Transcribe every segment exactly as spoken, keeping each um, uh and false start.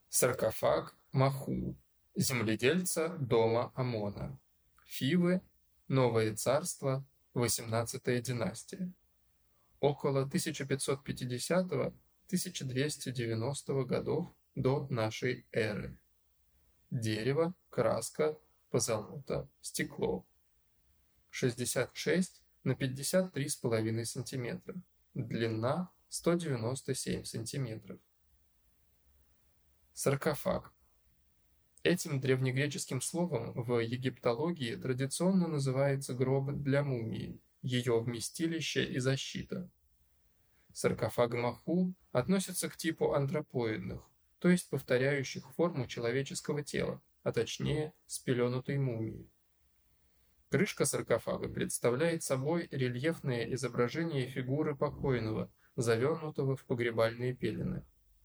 Саркофаг Маху, земледельца дома Амона. Фивы, Новое царство, восемнадцатая династия. Около тысяча пятьсот пятидесятого — тысяча двести девяностого годов до нашей эры. Дерево, краска, позолота, стекло. шестьдесят шесть на пятьдесят три с половиной сантиметра. Длина сто девяносто семь сантиметров. Саркофаг. Этим древнегреческим словом в египтологии традиционно называется гроб для мумии, ее вместилище и защита. Саркофаг Маху относятся к типу антропоидных, то есть повторяющих форму человеческого тела, а точнее спеленутой мумии. Крышка саркофага представляет собой рельефное изображение фигуры покойного, завернутого в погребальные пелены.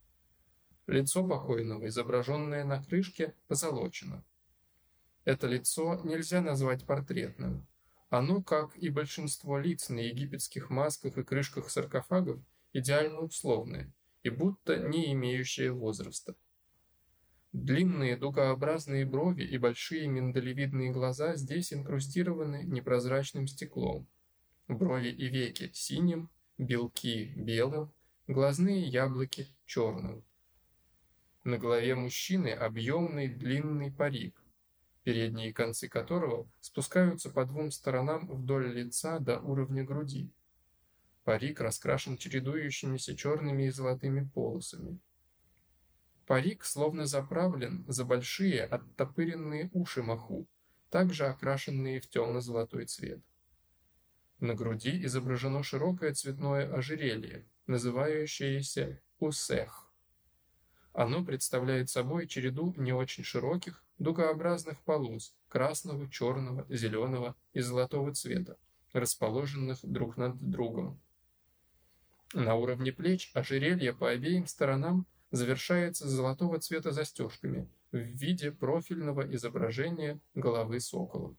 Лицо покойного, изображенное на крышке, позолочено. Это лицо нельзя назвать портретным. Оно, как и большинство лиц на египетских масках и крышках саркофагов, идеально условное и будто не имеющее возраста. Длинные дугообразные брови и большие миндалевидные глаза здесь инкрустированы непрозрачным стеклом. Брови и веки синим, белки белым, глазные яблоки черным. На голове мужчины объемный длинный парик, передние концы которого спускаются по двум сторонам вдоль лица до уровня груди. Парик раскрашен чередующимися черными и золотыми полосами. Парик словно заправлен за большие оттопыренные уши Маху, также окрашенные в темно-золотой цвет. На груди изображено широкое цветное ожерелье, называющееся усех. Оно представляет собой череду не очень широких, дугообразных полос красного, черного, зеленого и золотого цвета, расположенных друг над другом. На уровне плеч ожерелье по обеим сторонам завершается золотого цвета застежками в виде профильного изображения головы сокола.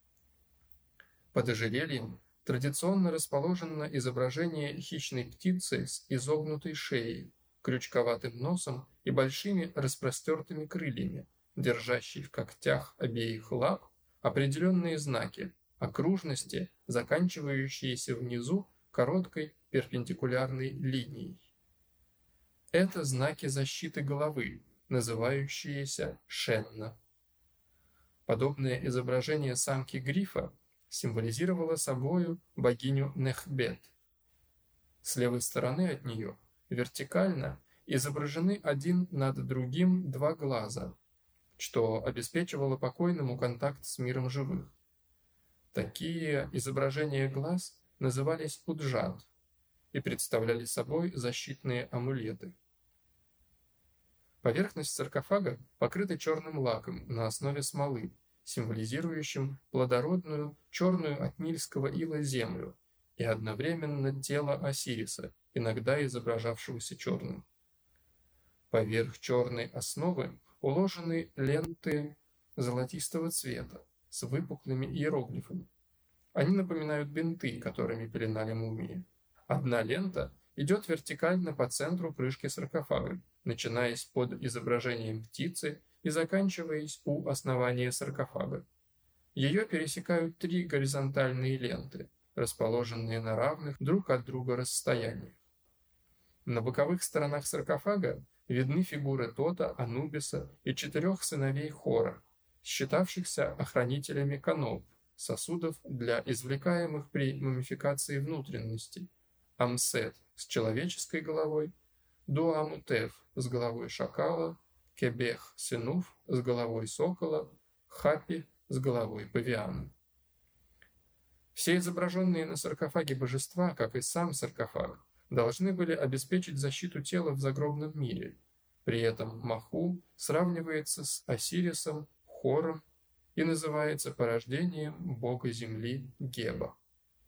Под ожерельем традиционно расположено изображение хищной птицы с изогнутой шеей, крючковатым носом и большими распростертыми крыльями, держащей в когтях обеих лап определенные знаки окружности, заканчивающиеся внизу короткой перпендикулярной линией. Это знаки защиты головы, называющиеся шенна. Подобное изображение самки грифа символизировало собою богиню Нехбет. С левой стороны от нее вертикально изображены один над другим два глаза, что обеспечивало покойному контакт с миром живых. Такие изображения глаз назывались уджат и представляли собой защитные амулеты. Поверхность саркофага покрыта черным лаком на основе смолы, символизирующим плодородную, черную от нильского ила землю и одновременно тело Осириса, иногда изображавшегося черным. Поверх черной основы уложены ленты золотистого цвета с выпуклыми иероглифами. Они напоминают бинты, которыми пеленали мумии. Одна лента идет вертикально по центру крышки саркофага, начинаясь под изображением птицы и заканчиваясь у основания саркофага. Ее пересекают три горизонтальные ленты, расположенные на равных друг от друга расстояниях. На боковых сторонах саркофага видны фигуры Тота, Анубиса и четырех сыновей Хора, считавшихся охранителями каноп, сосудов для извлекаемых при мумификации внутренностей, Амсет с человеческой головой, Дуамутев с головой шакала, Кебех Синуф с головой сокола, Хапи с головой павиана. Все изображенные на саркофаге божества, как и сам саркофаг, должны были обеспечить защиту тела в загробном мире. При этом Маху сравнивается с Осирисом, Хором и называется порождением бога земли Геба.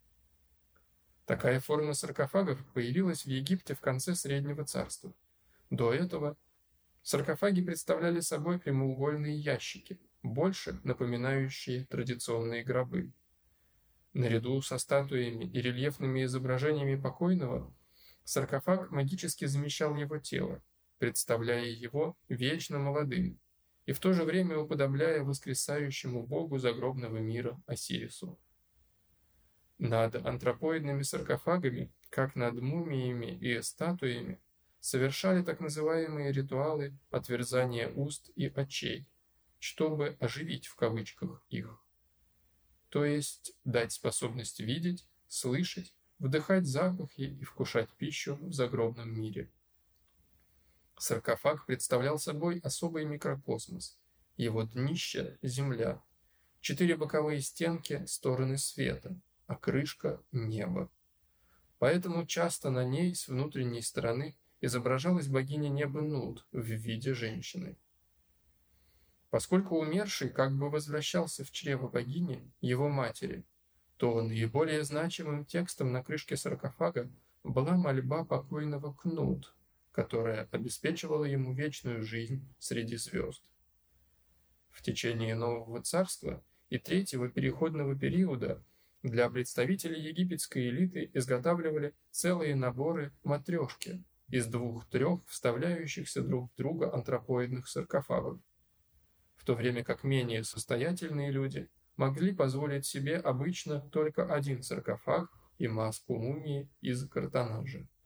Такая форма саркофагов появилась в Египте в конце Среднего царства. До этого саркофаги представляли собой прямоугольные ящики, больше напоминающие традиционные гробы. Наряду со статуями и рельефными изображениями покойного, саркофаг магически замещал его тело, представляя его вечно молодым и в то же время уподобляя воскресающему богу загробного мира Осирису. Над антропоидными саркофагами, как над мумиями и статуями, совершали так называемые ритуалы отверзания уст и очей, чтобы оживить в кавычках их, то есть дать способность видеть, слышать, вдыхать запахи и вкушать пищу в загробном мире. Саркофаг представлял собой особый микрокосмос, его днище – земля, четыре боковые стенки – стороны света, а крышка – небо. Поэтому часто на ней с внутренней стороны изображалась богиня неба Нут в виде женщины. Поскольку умерший как бы возвращался в чрево богини, его матери, то наиболее значимым текстом на крышке саркофага была мольба покойного Кнут, которая обеспечивала ему вечную жизнь среди звезд. В течение Нового Царства и Третьего переходного периода для представителей египетской элиты изготавливали целые наборы матрешки из двух-трех вставляющихся друг в друга антропоидных саркофагов, в то время как менее состоятельные люди могли позволить себе обычно только один саркофаг и маску мумии из картонажа.